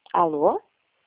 Alô?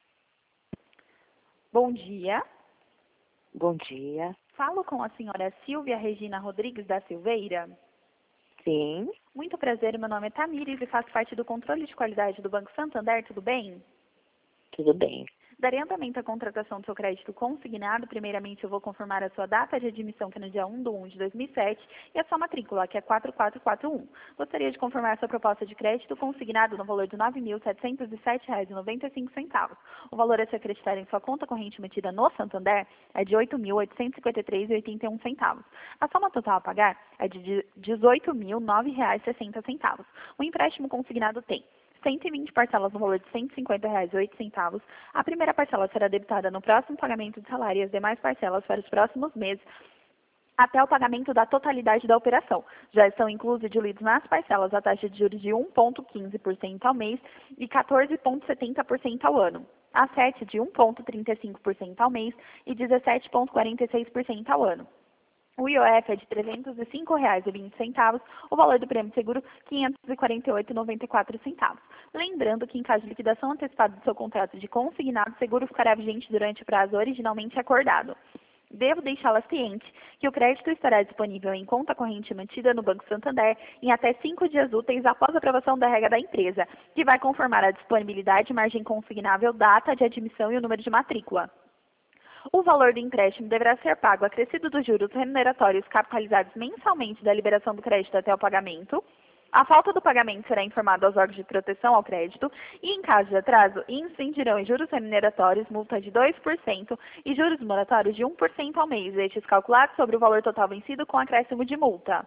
Bom dia. Bom dia. Falo com a senhora Silvia Regina Rodrigues da Silveira. Sim, Muito prazer, meu nome é Tamires e faço parte do controle de qualidade do Banco Santander, tudo bem? tudo bem. Darei andamento à contratação do seu crédito consignado. Primeiramente, eu vou confirmar a sua data de admissão, que é no dia 1/1 de 2007, e a sua matrícula, que é 4441. Gostaria de confirmar a sua proposta de crédito consignado no valor de R$ 9.707,95. O valor a ser acreditado em sua conta corrente mantida no Santander é de R$ 8.853,81. A soma total a pagar é de R$ 18.009,60. O empréstimo consignado tem 120 parcelas no valor de R$ 150,08. A primeira parcela será debitada no próximo pagamento de salário e as demais parcelas para os próximos meses, até o pagamento da totalidade da operação. Já estão inclusos e diluídos nas parcelas a taxa de juros de 1,15% ao mês e 14,70% ao ano. A 7 de 1,35% ao mês e 17,46% ao ano. O IOF é de R$ 305,20, o valor do prêmio de seguro R$ 548,94. Lembrando que, em caso de liquidação antecipada do seu contrato de consignado, o seguro ficará vigente durante o prazo originalmente acordado. Devo deixá-la ciente que o crédito estará disponível em conta corrente mantida no Banco Santander em até 5 dias úteis após a aprovação da regra da empresa, que vai conformar a disponibilidade, margem consignável, data de admissão e o número de matrícula. O valor do empréstimo deverá ser pago acrescido dos juros remuneratórios capitalizados mensalmente da liberação do crédito até o pagamento. A falta do pagamento será informado aos órgãos de proteção ao crédito e, em caso de atraso, incidirão em juros remuneratórios, multa de 2% e juros moratórios de 1% ao mês, estes calculados sobre o valor total vencido com acréscimo de multa.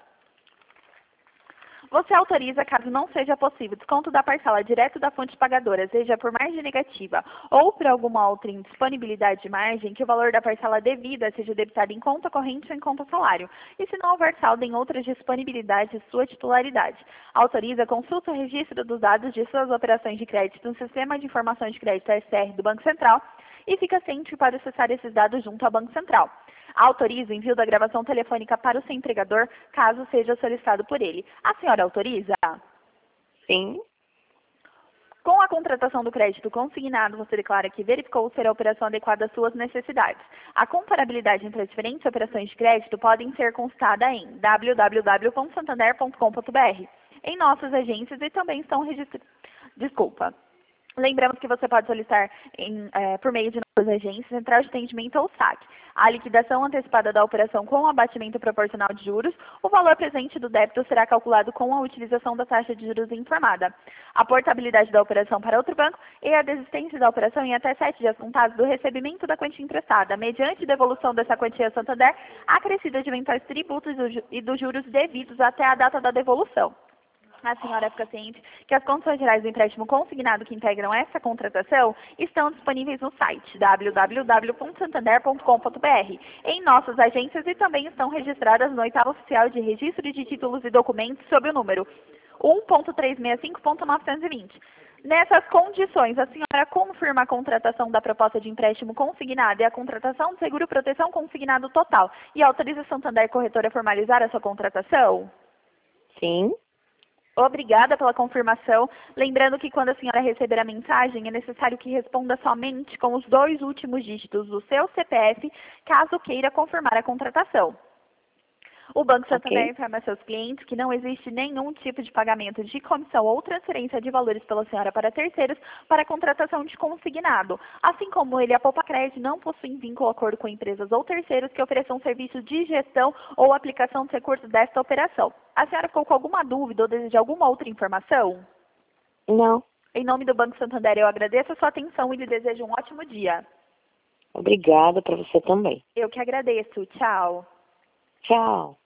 Você autoriza, caso não seja possível, desconto da parcela direto da fonte pagadora, seja por margem negativa ou por alguma outra indisponibilidade de margem, que o valor da parcela devida seja debitado em conta corrente ou em conta salário, e se não houver saldo em outras disponibilidades de sua titularidade. Autoriza, consulta o registro dos dados de suas operações de crédito no Sistema de Informação de Crédito SR do Banco Central e fica ciente para acessar esses dados junto ao Banco Central. Autoriza o envio da gravação telefônica para o seu empregador, caso seja solicitado por ele. A senhora autoriza? Sim, Com a contratação do crédito consignado, você declara que verificou ser a operação adequada às suas necessidades. A comparabilidade entre as diferentes operações de crédito podem ser consultada em www.santander.com.br, em nossas agências e também estão registradas. Lembramos que você pode solicitar por meio de nossas agências, central de atendimento ou SAC. A liquidação antecipada da operação com o abatimento proporcional de juros, o valor presente do débito será calculado com a utilização da taxa de juros informada. A portabilidade da operação para outro banco e a desistência da operação em até 7 dias contados do recebimento da quantia emprestada, mediante devolução dessa quantia a Santander, acrescida de eventuais tributos e dos juros devidos até a data da devolução. A senhora fica ciente que as condições gerais do empréstimo consignado que integram essa contratação estão disponíveis no site www.santander.com.br, em nossas agências e também estão registradas no oitavo oficial de registro de títulos e documentos sob o número 1.365.920. Nessas condições, a senhora confirma a contratação da proposta de empréstimo consignado e a contratação de seguro proteção consignado total e autoriza a Santander Corretora a formalizar a sua contratação? sim. Obrigada pela confirmação. Lembrando que quando a senhora receber a mensagem, é necessário que responda somente com os 2 últimos dígitos do seu CPF, caso queira confirmar a contratação. O Banco Santander informa a seus clientes que não existe nenhum tipo de pagamento de comissão ou transferência de valores pela senhora para terceiros para a contratação de consignado. Assim como ele, a Poupa Crédito não possui vínculo ou acordo com empresas ou terceiros que ofereçam serviço de gestão ou aplicação de recursos desta operação. A senhora ficou com alguma dúvida ou deseja alguma outra informação? Não. Em nome do Banco Santander, eu agradeço a sua atenção e lhe desejo um ótimo dia. Obrigada para você também. Eu que agradeço. Tchau. Tchau.